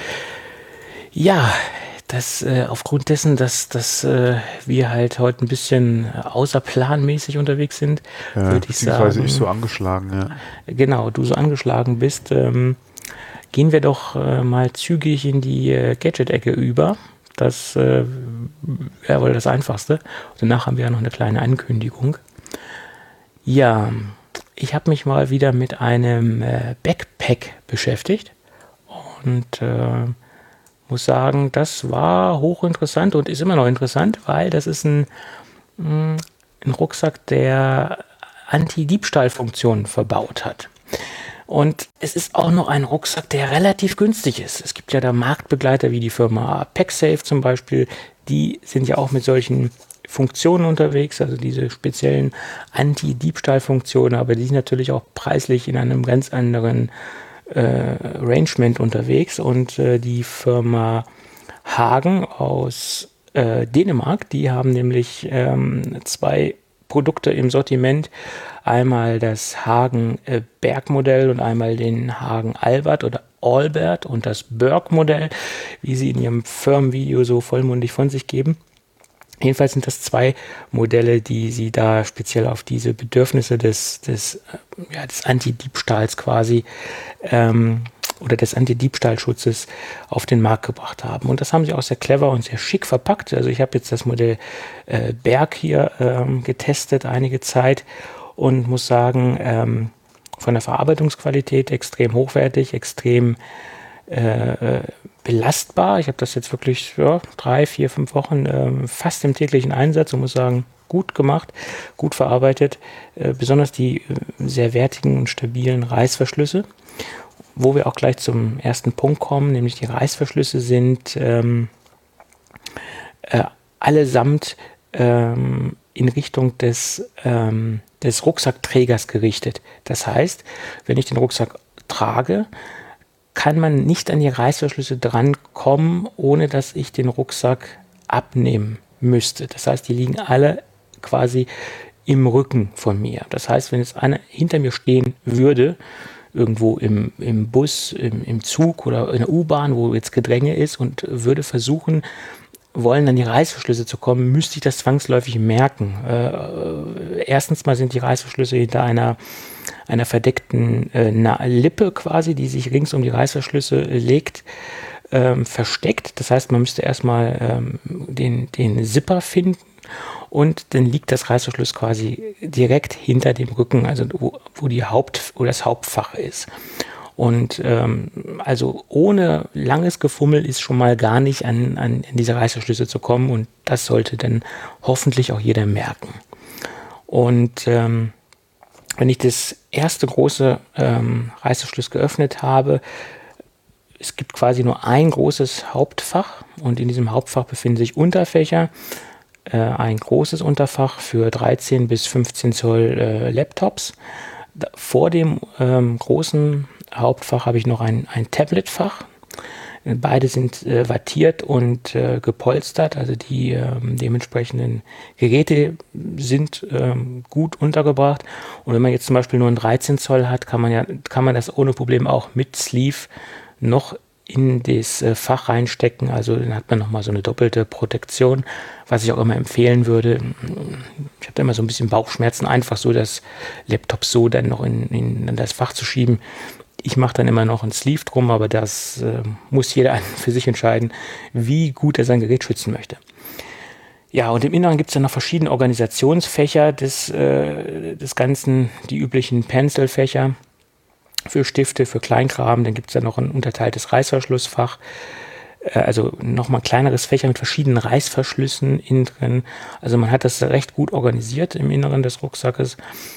Ja, das äh, aufgrund dessen, dass, dass äh, wir halt heute ein bisschen außerplanmäßig unterwegs sind, ja, würde ich sagen. Beziehungsweise ich so angeschlagen, ja. Genau, du so angeschlagen bist. Ähm, gehen wir doch äh, mal zügig in die äh, Gadget-Ecke über. Das äh, wäre wohl das Einfachste. Danach haben wir ja noch eine kleine Ankündigung. Ja, ich habe mich mal wieder mit einem äh, Backpack beschäftigt und äh, muss sagen, das war hochinteressant und ist immer noch interessant, weil das ist ein, mh, ein Rucksack, der Anti-Diebstahl-Funktionen verbaut hat. Und es ist auch noch ein Rucksack, der relativ günstig ist. Es gibt ja da Marktbegleiter wie die Firma PackSafe zum Beispiel. Die sind ja auch mit solchen Funktionen unterwegs, also diese speziellen Anti-Diebstahl-Funktionen, aber die sind natürlich auch preislich in einem ganz anderen äh, Arrangement unterwegs. Und äh, die Firma Hagen aus äh, Dänemark, die haben nämlich ähm, zwei Produkte im Sortiment. Einmal das Hagen äh, Berg-Modell und einmal den Hagen Albert oder Albert und das Berg-Modell, wie sie in ihrem Firmenvideo so vollmundig von sich geben. Jedenfalls sind das zwei Modelle, die sie da speziell auf diese Bedürfnisse des, des, äh, ja, des Anti-Diebstahls quasi ähm, oder des Anti-Diebstahlschutzes auf den Markt gebracht haben. Und das haben sie auch sehr clever und sehr schick verpackt. Also ich habe jetzt das Modell äh, Berg hier ähm, getestet einige Zeit und muss sagen, ähm, von der Verarbeitungsqualität extrem hochwertig, extrem äh, belastbar. Ich habe das jetzt wirklich ja, drei, vier, fünf Wochen äh, fast im täglichen Einsatz und muss sagen, gut gemacht, gut verarbeitet. Äh, besonders die äh, sehr wertigen und stabilen Reißverschlüsse. Wo wir auch gleich zum ersten Punkt kommen, nämlich die Reißverschlüsse sind ähm, äh, allesamt ähm, in Richtung des, ähm, des Rucksackträgers gerichtet. Das heißt, wenn ich den Rucksack trage, kann man nicht an die Reißverschlüsse drankommen, ohne dass ich den Rucksack abnehmen müsste. Das heißt, die liegen alle quasi im Rücken von mir. Das heißt, wenn jetzt einer hinter mir stehen würde, irgendwo im, im Bus, im, im Zug oder in der U-Bahn, wo jetzt Gedränge ist und würde versuchen, wollen an die Reißverschlüsse zu kommen, müsste ich das zwangsläufig merken. Äh, erstens mal sind die Reißverschlüsse hinter einer, einer verdeckten äh, Lippe quasi, die sich rings um die Reißverschlüsse legt, ähm, versteckt. Das heißt, man müsste erstmal ähm, den, den Zipper finden. Und dann liegt das Reißverschluss quasi direkt hinter dem Rücken, also wo, wo die Haupt, wo das Hauptfach ist. Und ähm, also ohne langes Gefummel ist schon mal gar nicht an, an, an diese Reißverschlüsse zu kommen und das sollte dann hoffentlich auch jeder merken. Und ähm, wenn ich das erste große ähm, Reißverschluss geöffnet habe, es gibt quasi nur ein großes Hauptfach und in diesem Hauptfach befinden sich Unterfächer. Äh, ein großes Unterfach für dreizehn bis fünfzehn Zoll äh, Laptops. Da, vor dem ähm, großen Hauptfach habe ich noch ein, ein Tabletfach. Beide sind äh, wattiert und äh, gepolstert, also die äh, dementsprechenden Geräte sind äh, gut untergebracht. Und wenn man jetzt zum Beispiel nur einen dreizehn Zoll hat, kann man ja kann man das ohne Problem auch mit Sleeve noch in das äh, Fach reinstecken. Also dann hat man nochmal so eine doppelte Protektion, was ich auch immer empfehlen würde. Ich habe da immer so ein bisschen Bauchschmerzen, einfach so das Laptop so dann noch in, in, in das Fach zu schieben. Ich mache dann immer noch ein Sleeve drum, aber das äh, muss jeder für sich entscheiden, wie gut er sein Gerät schützen möchte. Ja, und im Inneren gibt es dann noch verschiedene Organisationsfächer des, äh, des Ganzen, die üblichen Pencil-Fächer für Stifte, für Kleinkram. Dann gibt es dann noch ein unterteiltes Reißverschlussfach, äh, also nochmal ein kleineres Fächer mit verschiedenen Reißverschlüssen innen drin. Also man hat das recht gut organisiert im Inneren des Rucksackes.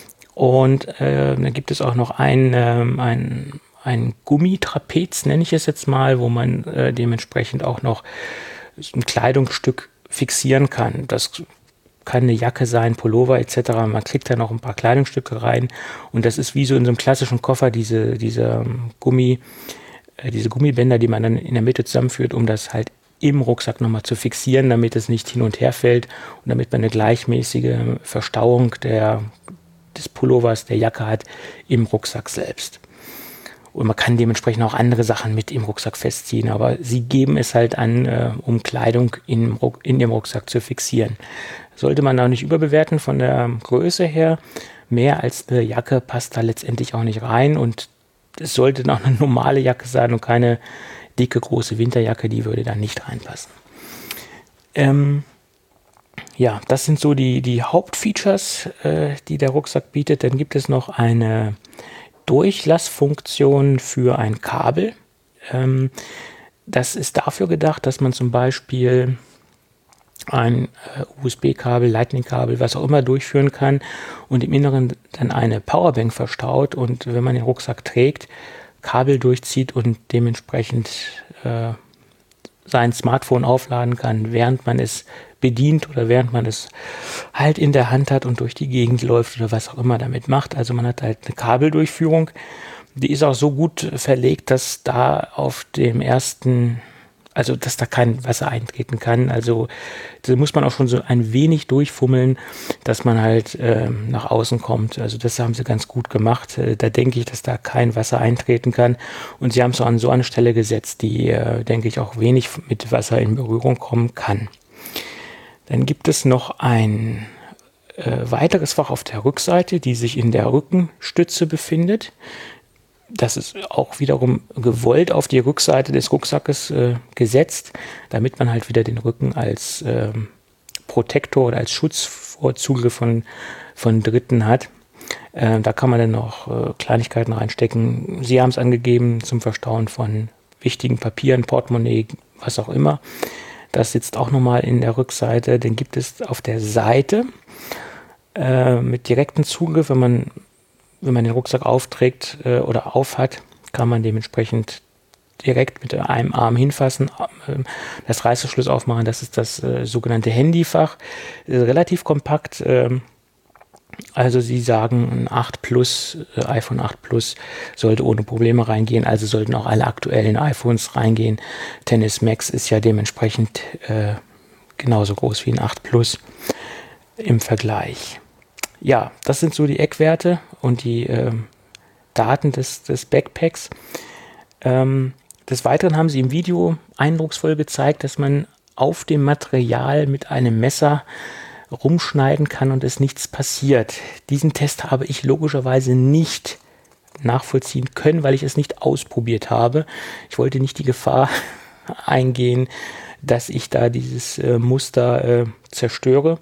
Und äh, dann gibt es auch noch ein, ähm, ein, ein Gummitrapez, nenne ich es jetzt mal, wo man äh, dementsprechend auch noch ein Kleidungsstück fixieren kann. Das kann eine Jacke sein, Pullover et cetera. Man kriegt da noch ein paar Kleidungsstücke rein und das ist wie so in so einem klassischen Koffer, diese, diese Gummi, äh, diese Gummibänder, die man dann in der Mitte zusammenführt, um das halt im Rucksack nochmal zu fixieren, damit es nicht hin und her fällt und damit man eine gleichmäßige Verstauung der des Pullovers, der Jacke hat, im Rucksack selbst. Und man kann dementsprechend auch andere Sachen mit im Rucksack festziehen, aber sie geben es halt an, äh, um Kleidung in, in dem Rucksack zu fixieren. Sollte man auch nicht überbewerten von der Größe her. Mehr als eine Jacke passt da letztendlich auch nicht rein und es sollte auch eine normale Jacke sein und keine dicke, große Winterjacke, die würde da nicht reinpassen. Ähm, Ja, das sind so die, die Hauptfeatures, äh, die der Rucksack bietet. Dann gibt es noch eine Durchlassfunktion für ein Kabel. Ähm, das ist dafür gedacht, dass man zum Beispiel ein äh, U S B-Kabel, Lightning-Kabel, was auch immer durchführen kann und im Inneren dann eine Powerbank verstaut und wenn man den Rucksack trägt, Kabel durchzieht und dementsprechend äh, sein Smartphone aufladen kann, während man es bedient oder während man es halt in der Hand hat und durch die Gegend läuft oder was auch immer damit macht. Also man hat halt eine Kabeldurchführung. Die ist auch so gut verlegt, dass da auf dem ersten, also dass da kein Wasser eintreten kann. Also da muss man auch schon so ein wenig durchfummeln, dass man halt äh, nach außen kommt. Also das haben sie ganz gut gemacht. Äh, da denke ich, dass da kein Wasser eintreten kann. Und sie haben es auch an so eine Stelle gesetzt, die, äh, denke ich, auch wenig mit Wasser in Berührung kommen kann. Dann gibt es noch ein äh, weiteres Fach auf der Rückseite, die sich in der Rückenstütze befindet. Das ist auch wiederum gewollt auf die Rückseite des Rucksackes äh, gesetzt, damit man halt wieder den Rücken als äh, Protektor oder als Schutz vor Zugriff von, von Dritten hat. Äh, da kann man dann noch äh, Kleinigkeiten reinstecken. Sie haben es angegeben zum Verstauen von wichtigen Papieren, Portemonnaie, was auch immer. Das sitzt auch nochmal in der Rückseite. Den gibt es auf der Seite äh, mit direktem Zugriff, wenn man Wenn man den Rucksack aufträgt äh, oder aufhat, kann man dementsprechend direkt mit einem Arm hinfassen, äh, das Reißverschluss aufmachen. Das ist das äh, sogenannte Handyfach. Ist relativ kompakt. Äh, also sie sagen, ein acht Plus, äh, iPhone acht Plus sollte ohne Probleme reingehen. Also sollten auch alle aktuellen iPhones reingehen. Tennis Max ist ja dementsprechend äh, genauso groß wie ein acht Plus im Vergleich. Ja, das sind so die Eckwerte und die äh, Daten des, des Backpacks. Ähm, des Weiteren haben sie im Video eindrucksvoll gezeigt, dass man auf dem Material mit einem Messer rumschneiden kann und es nichts passiert. Diesen Test habe ich logischerweise nicht nachvollziehen können, weil ich es nicht ausprobiert habe. Ich wollte nicht die Gefahr eingehen, dass ich da dieses äh, Muster äh, zerstöre.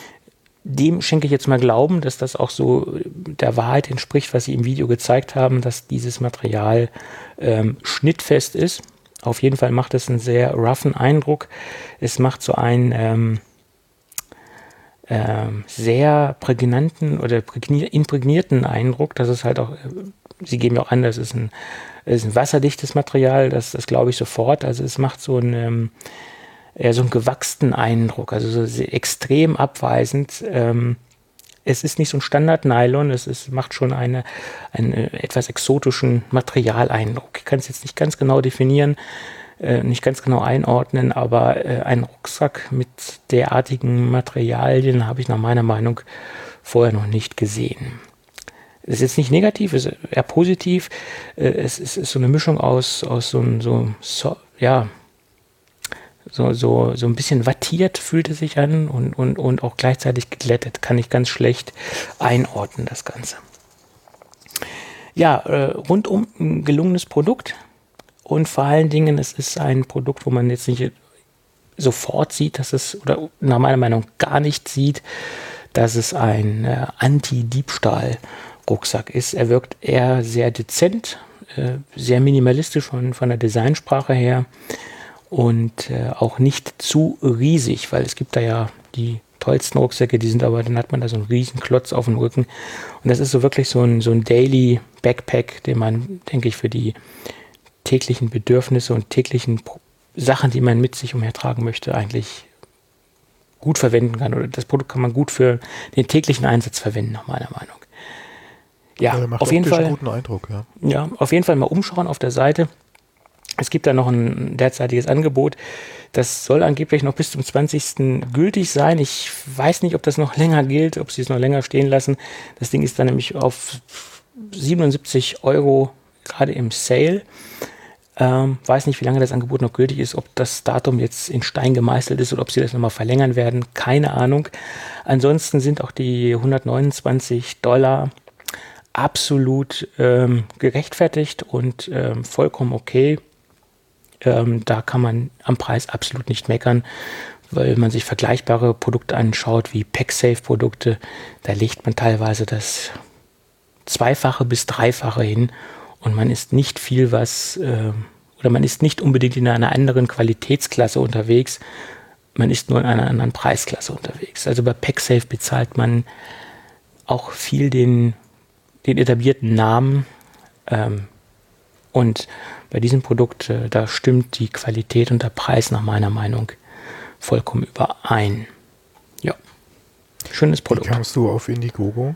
Dem schenke ich jetzt mal Glauben, dass das auch so der Wahrheit entspricht, was sie im Video gezeigt haben, dass dieses Material ähm, schnittfest ist. Auf jeden Fall macht es einen sehr roughen Eindruck. Es macht so einen, ähm, ähm, sehr prägnanten oder imprägnierten Eindruck. Das ist halt auch, Sie geben ja auch an, das ist ein, das ist ein wasserdichtes Material, das, das glaube ich sofort. Also es macht so einen, ähm, eher so einen gewachsenen Eindruck, also so sehr extrem abweisend. Ähm, es ist nicht so ein Standard-Nylon, es ist, macht schon eine, einen äh, etwas exotischen Materialeindruck. Ich kann es jetzt nicht ganz genau definieren, äh, nicht ganz genau einordnen, aber äh, einen Rucksack mit derartigen Materialien habe ich nach meiner Meinung vorher noch nicht gesehen. Es ist jetzt nicht negativ, es ist eher positiv. Äh, es, es ist so eine Mischung aus, aus so, so, so ja, So, so, so ein bisschen wattiert fühlt es sich an und, und, und auch gleichzeitig geglättet. Kann ich ganz schlecht einordnen, das Ganze. Ja, äh, rundum ein gelungenes Produkt und vor allen Dingen, es ist ein Produkt, wo man jetzt nicht sofort sieht, dass es, oder nach meiner Meinung gar nicht sieht, dass es ein äh, Anti-Diebstahl-Rucksack ist. Er wirkt eher sehr dezent, äh, sehr minimalistisch von, von der Designsprache her. Und äh, auch nicht zu riesig, weil es gibt da ja die tollsten Rucksäcke, die sind aber, dann hat man da so einen riesen Klotz auf dem Rücken. Und das ist so wirklich so ein, so ein Daily Backpack, den man, denke ich, für die täglichen Bedürfnisse und täglichen Pro- Sachen, die man mit sich umhertragen möchte, eigentlich gut verwenden kann. Oder das Produkt kann man gut für den täglichen Einsatz verwenden, nach meiner Meinung. Ja, ja, macht auf jeden Fall. einen guten Eindruck, ja. Ja, auf jeden Fall mal umschauen auf der Seite. Es gibt da noch ein derzeitiges Angebot. Das soll angeblich noch bis zum zwanzigsten gültig sein. Ich weiß nicht, ob das noch länger gilt, ob sie es noch länger stehen lassen. Das Ding ist dann nämlich auf siebenundsiebzig Euro gerade im Sale. Ähm, weiß nicht, wie lange das Angebot noch gültig ist, ob das Datum jetzt in Stein gemeißelt ist oder ob sie das nochmal verlängern werden. Keine Ahnung. Ansonsten sind auch die hundertneunundzwanzig Dollar absolut ähm, gerechtfertigt und ähm, vollkommen okay. Ähm, da kann man am Preis absolut nicht meckern, weil man sich vergleichbare Produkte anschaut, wie PackSafe-Produkte. Da legt man teilweise das Zweifache bis Dreifache hin und man ist nicht viel was, äh, oder man ist nicht unbedingt in einer anderen Qualitätsklasse unterwegs, man ist nur in einer anderen Preisklasse unterwegs. Also bei PackSafe bezahlt man auch viel den, den etablierten Namen, ähm, und bei diesem Produkt, äh, da stimmt die Qualität und der Preis nach meiner Meinung vollkommen überein. Ja, schönes Produkt. Wie kamst du auf Indiegogo?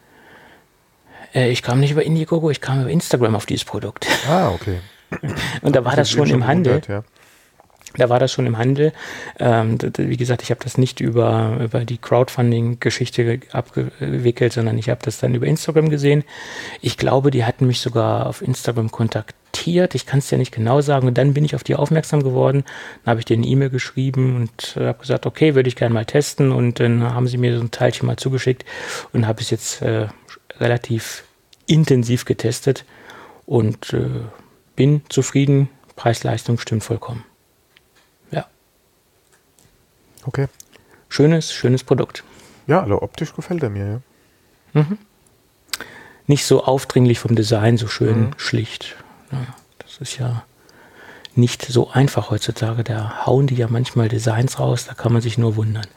Äh, ich kam nicht über Indiegogo, ich kam über Instagram auf dieses Produkt. Ah, okay. Und da war das schon im Handel. Ja. Da war das schon im Handel. Ähm, d- d- wie gesagt, ich habe das nicht über, über die Crowdfunding-Geschichte abgewickelt, sondern ich habe das dann über Instagram gesehen. Ich glaube, die hatten mich sogar auf Instagram kontaktiert. Ich kann es ja nicht genau sagen. Und dann bin ich auf die aufmerksam geworden. Dann habe ich denen eine E-Mail geschrieben und äh, habe gesagt, okay, würde ich gerne mal testen. Und dann haben sie mir so ein Teilchen mal zugeschickt und habe es jetzt äh, relativ intensiv getestet und äh, bin zufrieden. Preis-Leistung stimmt vollkommen. Ja. Okay. Schönes, schönes Produkt. Ja, also optisch gefällt er mir, ja. Mhm. Nicht so aufdringlich vom Design, so schön Mhm. schlicht. Ja, das ist ja nicht so einfach heutzutage. Da hauen die ja manchmal Designs raus, da kann man sich nur wundern.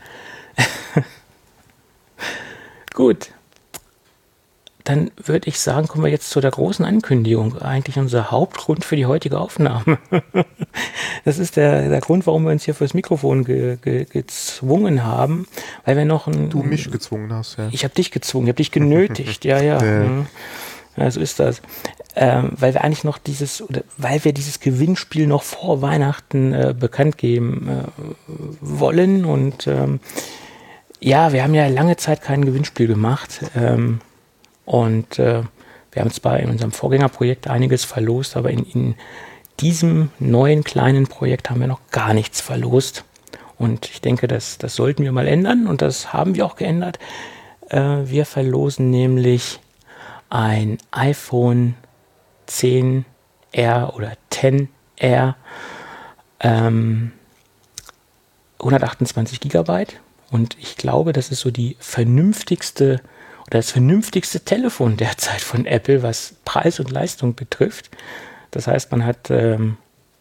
Gut. Dann würde ich sagen, kommen wir jetzt zu der großen Ankündigung. Eigentlich unser Hauptgrund für die heutige Aufnahme. Das ist der, der Grund, warum wir uns hier fürs Mikrofon ge, ge, gezwungen haben, weil wir noch ein... Du mich gezwungen hast, ja. Ich habe dich gezwungen, ich habe dich genötigt, ja, ja. Ja. Mhm. Ja, so ist das. Ähm, weil wir eigentlich noch dieses, oder weil wir dieses Gewinnspiel noch vor Weihnachten äh, bekannt geben äh, wollen. Und ähm, ja, wir haben ja lange Zeit kein Gewinnspiel gemacht. Ähm, und äh, wir haben zwar in unserem Vorgängerprojekt einiges verlost, aber in, in diesem neuen kleinen Projekt haben wir noch gar nichts verlost. Und ich denke, das, das sollten wir mal ändern. Und das haben wir auch geändert. Äh, wir verlosen nämlich ein iPhone zehn R oder zehn R, ähm, hundertachtundzwanzig Gigabyte. Und ich glaube, das ist so die vernünftigste oder das vernünftigste Telefon derzeit von Apple, was Preis und Leistung betrifft. Das heißt, man hat ähm,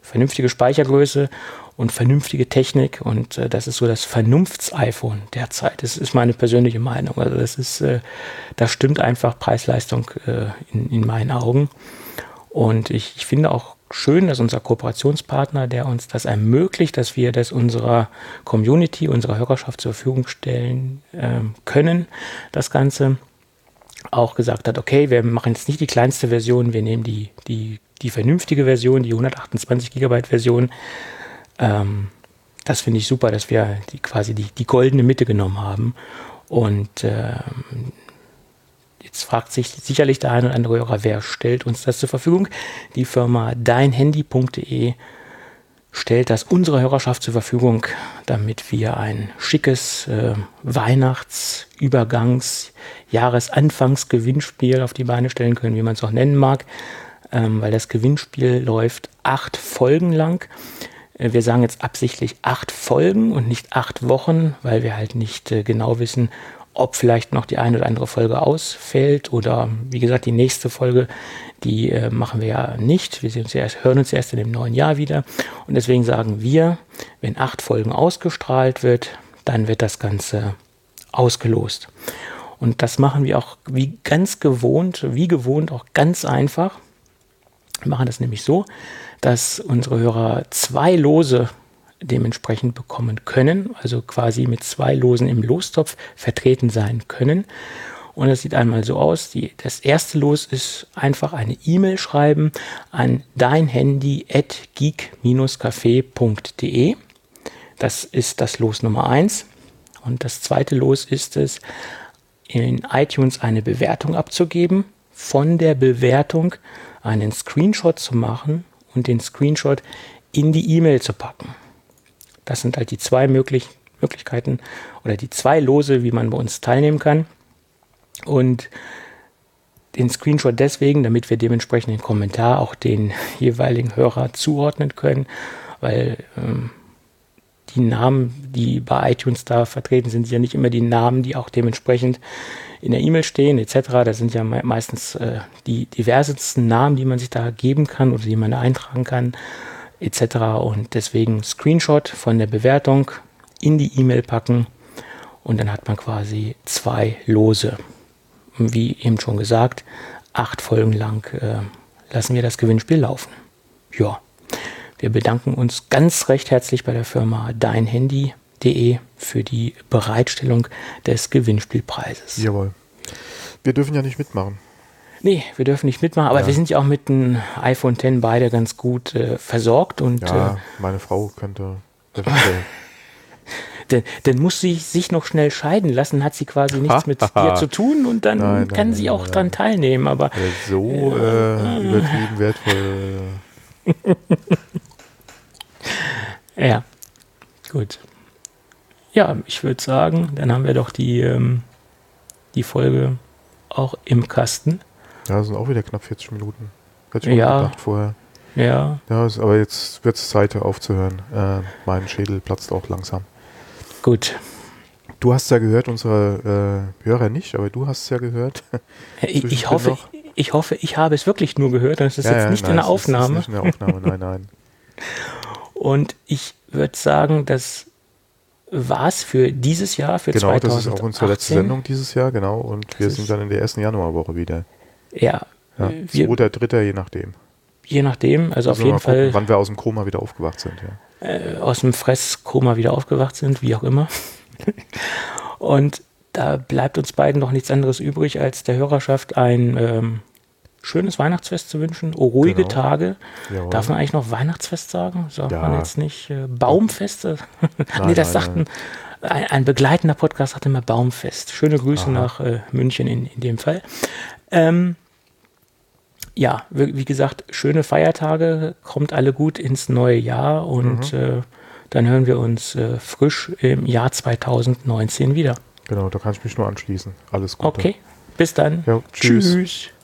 vernünftige Speichergröße und vernünftige Technik und äh, das ist so das Vernunfts-iPhone derzeit. Das ist meine persönliche Meinung. Also das ist, äh, das stimmt einfach Preis-Leistung äh, in, in meinen Augen. Und ich, ich finde auch schön, dass unser Kooperationspartner, der uns das ermöglicht, dass wir das unserer Community, unserer Hörerschaft zur Verfügung stellen äh, können, das Ganze, auch gesagt hat, okay, wir machen jetzt nicht die kleinste Version, wir nehmen die, die, die vernünftige Version, die hundertachtundzwanzig Gigabyte Version. Ähm, das finde ich super, dass wir die, quasi die, die goldene Mitte genommen haben. Und ähm, jetzt fragt sich sicherlich der ein oder andere Hörer, wer stellt uns das zur Verfügung? Die Firma deinhandy punkt de stellt das unserer Hörerschaft zur Verfügung, damit wir ein schickes äh, Weihnachts-, Übergangs-, Jahresanfangsgewinnspiel auf die Beine stellen können, wie man es auch nennen mag, ähm, weil das Gewinnspiel läuft acht Folgen lang. Äh, wir sagen jetzt absichtlich acht Folgen und nicht acht Wochen, weil wir halt nicht äh, genau wissen, ob vielleicht noch die eine oder andere Folge ausfällt oder wie gesagt, die nächste Folge, die äh, machen wir ja nicht. Wir sehen uns ja erst, hören uns erst in dem neuen Jahr wieder. Und deswegen sagen wir, wenn acht Folgen ausgestrahlt wird, dann wird das Ganze ausgelost. Und das machen wir auch wie ganz gewohnt, wie gewohnt auch ganz einfach. Wir machen das nämlich so, dass unsere Hörer zwei Lose dementsprechend bekommen können, also quasi mit zwei Losen im Lostopf vertreten sein können. Und das sieht einmal so aus. Die, das erste Los ist einfach eine E-Mail schreiben an deinhandy at geek café punkt de. Das ist das Los Nummer eins. Und das zweite Los ist es, in iTunes eine Bewertung abzugeben, von der Bewertung einen Screenshot zu machen und den Screenshot in die E-Mail zu packen. Das sind halt die zwei möglich, Möglichkeiten oder die zwei Lose, wie man bei uns teilnehmen kann. Und den Screenshot deswegen, damit wir dementsprechend den Kommentar auch den jeweiligen Hörer zuordnen können, weil ähm, die Namen, die bei iTunes da vertreten sind, sind ja nicht immer die Namen, die auch dementsprechend in der E-Mail stehen et cetera. Das sind ja me- meistens äh, die diversesten Namen, die man sich da geben kann oder die man da eintragen kann et cetera. Und deswegen Screenshot von der Bewertung in die E-Mail packen und dann hat man quasi zwei Lose. Wie eben schon gesagt, acht Folgen lang äh, lassen wir das Gewinnspiel laufen. Ja, wir bedanken uns ganz recht herzlich bei der Firma deinhandy punkt de für die Bereitstellung des Gewinnspielpreises. Jawohl. Wir dürfen ja nicht mitmachen. Nee, wir dürfen nicht mitmachen, aber ja. wir sind ja auch mit dem iPhone X beide ganz gut äh, versorgt. Und, ja, äh, meine Frau könnte... Denn, dann muss sie sich noch schnell scheiden lassen, hat sie quasi nichts mit dir zu tun und dann nein, kann nein, sie nein, auch nein. dran teilnehmen. Aber so äh, übertrieben wertvoll. ja, gut. Ja, ich würde sagen, dann haben wir doch die, ähm, die Folge auch im Kasten. Ja, das sind auch wieder knapp vierzig Minuten. Hätte ich mal Ja. gedacht vorher. Ja, Ja, ist, aber jetzt wird es Zeit aufzuhören. Äh, mein Schädel platzt auch langsam. gut. Du hast ja gehört, unsere äh, Hörer nicht, aber du hast es ja gehört. Ich, ich, hoffe, noch. ich hoffe, ich habe es wirklich nur gehört. Das ist Ja, jetzt ja, nicht nein, in der es ist- es Aufnahme. Ist nicht in der Aufnahme, nein, nein. Und ich würde sagen, das war es für dieses Jahr, für Genau, zweitausendachtzehn. das ist auch unsere letzte Sendung dieses Jahr, genau. Und Das wir ist- sind dann in der ersten Januarwoche wieder. Ja, Ja, wir, zweiter, dritter, je nachdem. je nachdem, also auf Müssen wir jeden mal gucken, Fall wann wir aus dem Koma wieder aufgewacht sind. Ja. äh, aus dem Fresskoma wieder aufgewacht sind, wie auch immer. Und da bleibt uns beiden noch nichts anderes übrig, als der Hörerschaft ein ähm, schönes Weihnachtsfest zu wünschen. Oh, ruhige Genau. Tage. Jawohl. Darf man eigentlich noch Weihnachtsfest sagen? Sagt Ja. man jetzt nicht äh, Baumfeste? nee, Nein, das nein, sagten, ein, ein begleitender Podcast sagt immer Baumfest. Schöne Grüße Aha. nach äh, München in, in dem Fall. Ähm, ja, wie, wie gesagt, schöne Feiertage, kommt alle gut ins neue Jahr und Mhm. äh, dann hören wir uns äh, frisch im Jahr zweitausendneunzehn wieder. Genau, da kann ich mich nur anschließen. Alles Gute. Okay, bis dann. Ja, tschüss. Tschüss.